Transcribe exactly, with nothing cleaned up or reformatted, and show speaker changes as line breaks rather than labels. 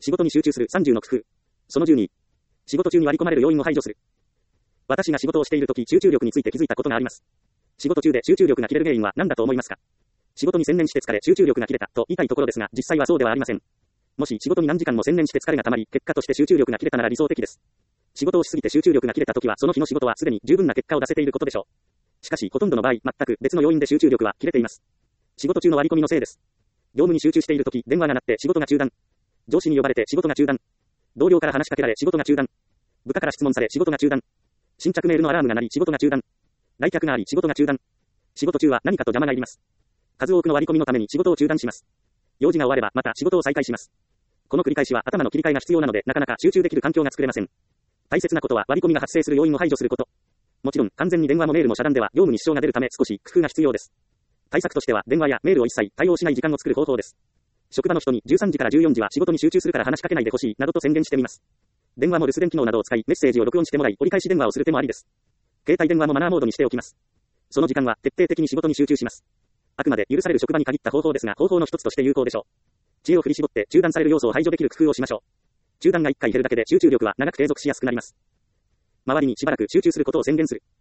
仕事に集中するさんじゅうの工夫。そのじゅうに。仕事中に割り込まれる要因を排除する。私が仕事をしているとき集中力について気づいたことがあります。仕事中で集中力が切れる原因は何だと思いますか？仕事に専念して疲れ集中力が切れたと言いたいところですが、実際はそうではありません。もし仕事に何時間も専念して疲れがたまり、結果として集中力が切れたなら理想的です。仕事をしすぎて集中力が切れたときはその日の仕事はすでに十分な結果を出せていることでしょう。しかしほとんどの場合、全く別の要因で集中力は切れています。仕事中の割り込みのせいです。業務に集中しているとき、電話が鳴って仕事が中断。上司に呼ばれて仕事が中断。同僚から話しかけられ仕事が中断。部下から質問され仕事が中断。新着メールのアラームが鳴り仕事が中断。来客があり仕事が中断。仕事中は何かと邪魔が入ります。数多くの割り込みのために仕事を中断します。用事が終わればまた仕事を再開します。この繰り返しは頭の切り替えが必要なのでなかなか集中できる環境が作れません。大切なことは割り込みが発生する要因を排除すること。もちろん完全に電話もメールも遮断では業務に支障が出るため少し工夫が必要です。対策としては電話やメールを一切対応しない時間を作る方法です。職場の人にじゅうさんじからじゅうよんじは仕事に集中するから話しかけないでほしいなどと宣言してみます。電話も留守電機能などを使いメッセージを録音してもらい折り返し電話をする手もありです。携帯電話もマナーモードにしておきます。その時間は徹底的に仕事に集中します。あくまで許される職場に限った方法ですが方法の一つとして有効でしょう。知恵を振り絞って中断される要素を排除できる工夫をしましょう。中断がいっかい減るだけで集中力は長く継続しやすくなります。周りにしばらく集中することを宣言する。